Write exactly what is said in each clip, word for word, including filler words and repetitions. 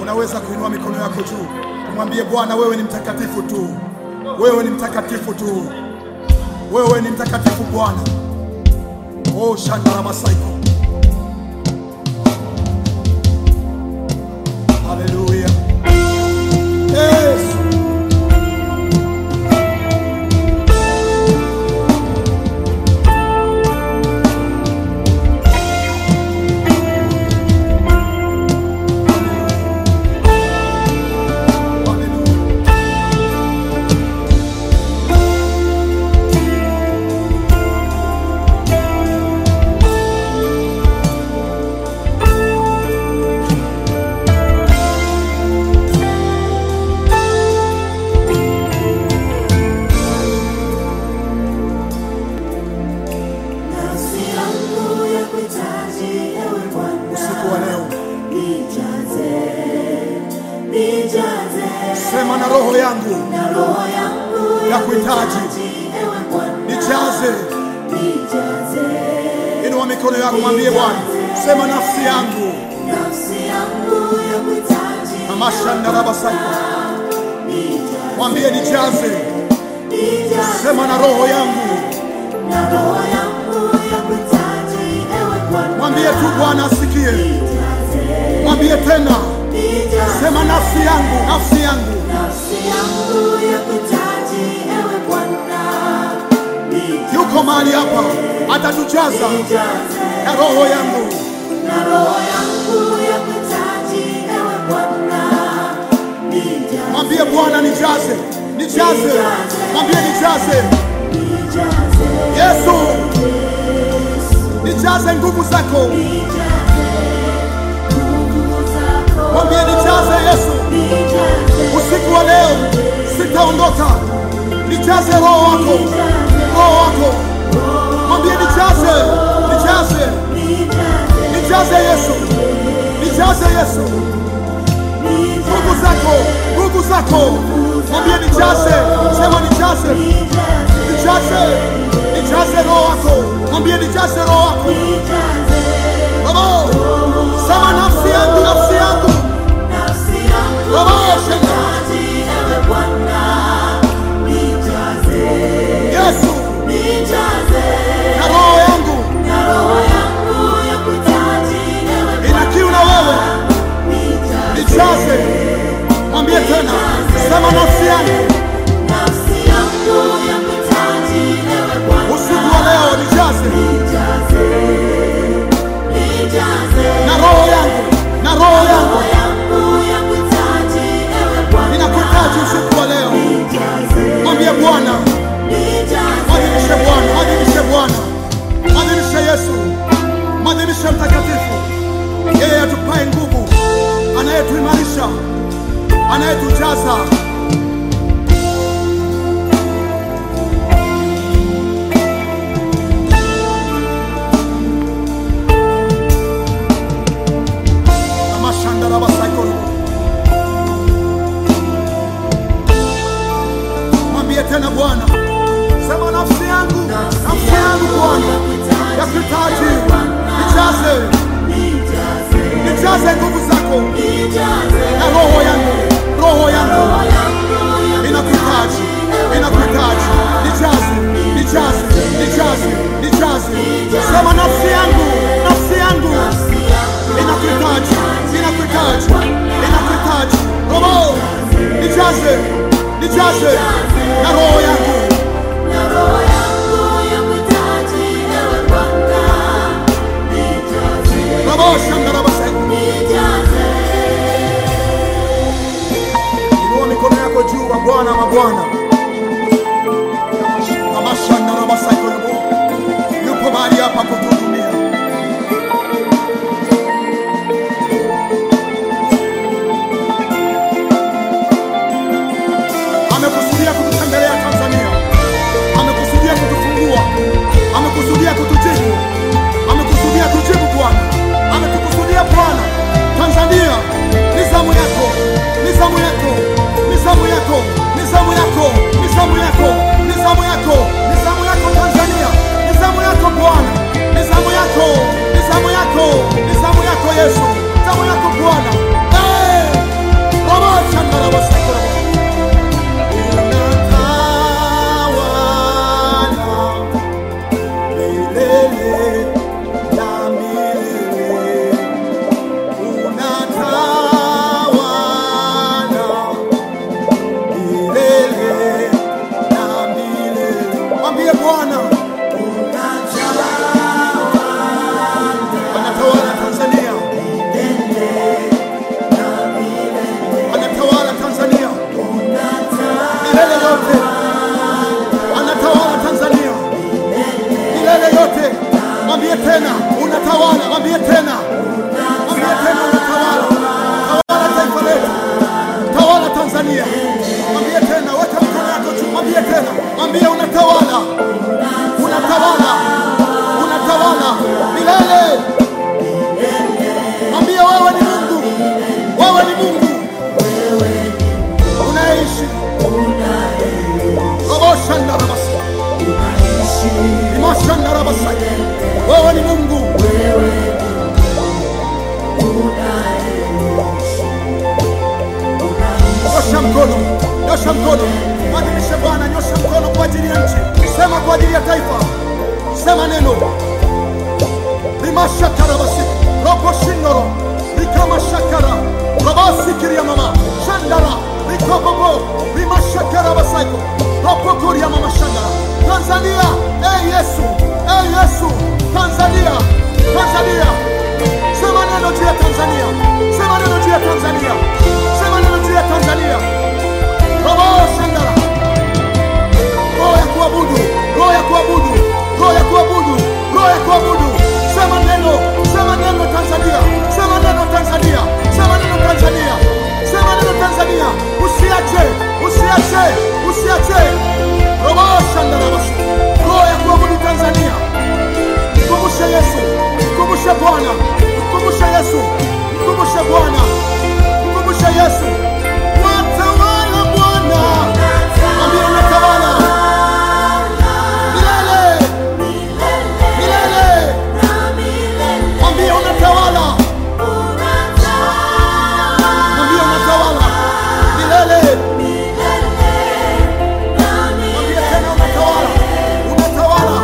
Unaweza kuinua mikono yako juu, kumwambie Bwana, wewe ni mtakatifu tu, wewe ni mtakatifu tu, wewe ni mtakatifu Bwana. Oh, shandara masaiko. Haleluya. Yes. Sema na roho yangu, ya kuhitaji, nijaze. Inua mikono yako, mwambie Bwana. Sema nafsi yangu, amashandarabasaka, mwambie nijaze. Sema na roho yangu, mwambie tu Bwana asikie. Mwambie tena. Sema nafsi yangu, nafsi yangu, nafsi yangu ya kuhitaji ewe Bwana. Yuko mahali hapa atatujaza na roho yangu, na roho yangu ya kuhitaji ewe Bwana. Mwambie Bwana nijaze, nijaze. Mwambie nijaze. Yesu, nijaze nguvu zako. Mwambie nijaze Yesu. Usiku wa leo sitaondoka. Nijaze roho wako, roho wako. Mwambie nijaze, nijaze. Nijaze Yesu, nijaze Yesu. Nguvu zako, nguvu zako. Mwambie nijaze, sema nijaze. Nijaze, nijaze roho wako. Mwambie nijaze roho wako. Baba, sema nafsi yangu, nafsi yangu. Nafsi yangu ya kuhitaji ewe Bwana. Nijaze. Yesu, nijaze. Na roho yangu, na roho yangu ya kuhitaji ewe Bwana. ina kiu na wewe. Nijaze. Mwambie tena, sema nafsi yangu. Nafsi yangu ya kuhitaji ewe Bwana. Usiku wa leo nijaze. Nijaze. Nijaze. Na roho yangu, na roho yangu. Roho yangu ya kuhitaji ewe Bwana. Ninakuhitaji usiku wa leo. Nijaze. Mwambie Bwana. Nijaze. Mwadhimishe Bwana, mwadhimishe Bwana. Mwadhimishe Yesu. Mwadhimishe mtakatifu. Yeye atupae nguvu, anayetuimarisha, anayetujaza. Mwambie tena Bwana. Sema nafsi yangu, nafsi yangu Bwana ya kuhitaji. Nijaze, nijaze nguvu zako. Na roho yangu, roho yangu inakuhitaji, inakuhitaji. Nijaze, nijaze, nijaze, nijaze. Sema nafsi yangu, nafsi yangu inakuhitaji, inakuhitaji, inakuhitaji. Roho, nijaze, nijaze na roho yangu. Na roho yangu ya kuhitaji ewe Bwana. Nijaze. Roho shangara basai. Nijaze. Inua mikono yako juu kwa Bwana wa Bwana. Kama shangara basai kwa Mungu. Yupo mahali hapa kutuhudumia. Amekusudia kututembelea Tanzania. Amekusudia kutufungua. Amekusudia kutujibu. Amekusudia kujibu Bwana. Ametukusudia Bwana. Tanzania, ni zamu yako, ni zamu yako, ni zamu yako, ni zamu yako. Tanzania. Mwambie tena, weka mkono yako juu, mwambie tena, mwambie unatawala, unatawala, unatawala milele. Mwambie wewe ni Mungu, wewe ni Mungu, unaishi. Roboshanda rabasa, imoshanda rabasa, wewe ni Mungu. Nyosha mkono, nyosha mkono, mwadhimishe Bwana. Nyosha mkono kwa ajili ya nchi, sema kwa ajili ya taifa, sema neno. Rimashakara basi, ropo shindoro, rikama shakara, rabasi kiria mama, shandara, rikobobo, rimashakara basaiko, ropo kuria mama shandara. Tanzania, eh Yesu, eh Yesu, Tanzania, Tanzania, sema neno juu ya Tanzania, sema neno juu ya Tanzania, sema neno juu ya Tanzania. Robo shandara, roho ya kuabudu, roho ya kuabudu, roho ya kuabudu, roho ya kuabudu. Sema neno, sema neno Tanzania, sema neno Tanzania, sema neno Tanzania, sema neno Tanzania. Usiache, usiache, usiache. Robo shandara basi, roho ya kuabudu Tanzania. Mkumbushe Yesu, mkumbushe Bwana, mkumbushe Yesu, mkumbushe Bwana, mkumbushe Yesu. Watawala Bwana, mwambie unatawala milele, milele, mwambie unatawala, mwambie unatawala milele, mwambie tena unatawala, unatawala.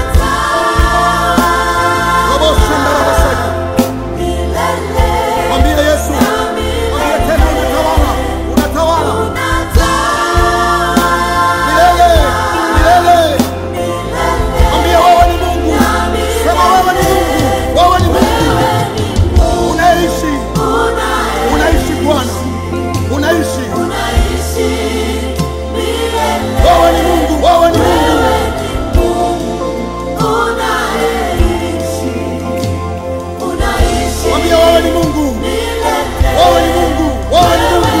Robo shandara basaki, mwambie Yesu, mwambie tena unatawala, unatawala milele, milele. Mwambie wewe ni Mungu, sema wewe ni Mungu, wewe ni Mungu, unaishi, unaishi Bwana, unaishi. Wewe ni Mungu, wewe ni Mungu. Mwambie wewe ni Mungu, wewe ni Mungu, wewe ni Mungu.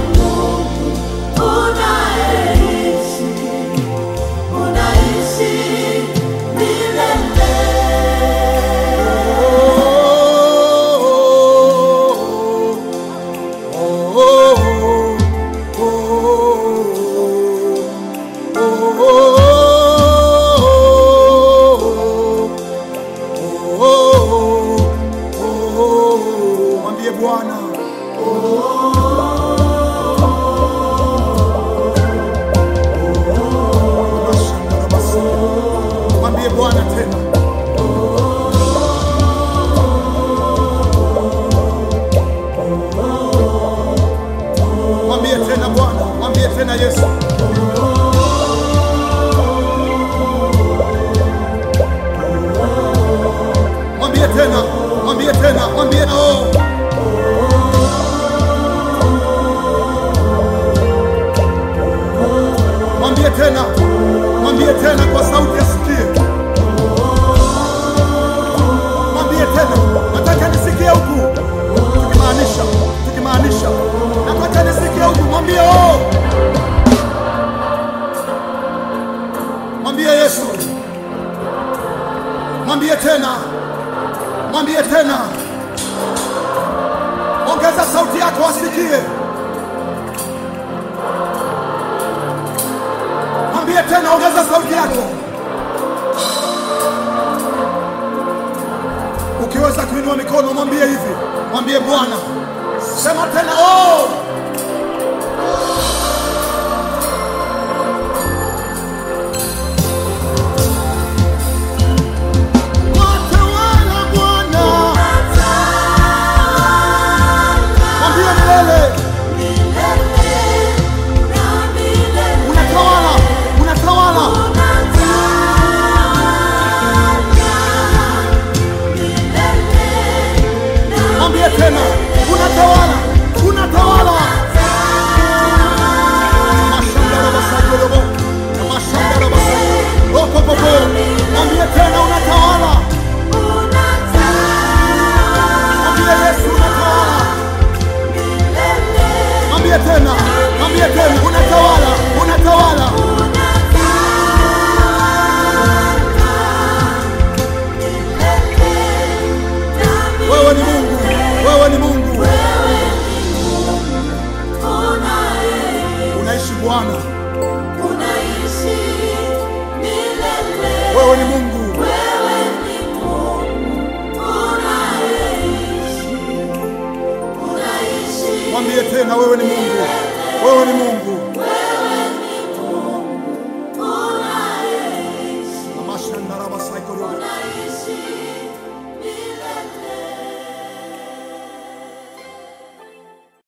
Mwambie Bwana, mwambie Bwana tena. Mwambie tena Bwana, mwambie tena Yesu. Mwambie tena, mwambie tena, mwambie oh. Mwambie tena, mwambie tena kwa sauti asikie. Mwambie tena, nataka nisikie huku. Tukimaanisha, tukimaanisha, nataka nisikie huku. Mwambie oh. Mwambie Yesu. Mwambie tena, mwambie tena. Ongeza sauti yako asikie. Mwambie tena, ongeza sauti yako. Ukiweza kuinua mikono mwambie hivi. Mwambie Bwana. Sema tena oh. Tena unatawala, unatawala. Bwana, unaishi milele. wewe ni Mungu. Wewe ni Mungu unaishi, unaishi Mwambie tena, wewe ni Mungu, wewe ni Mungu.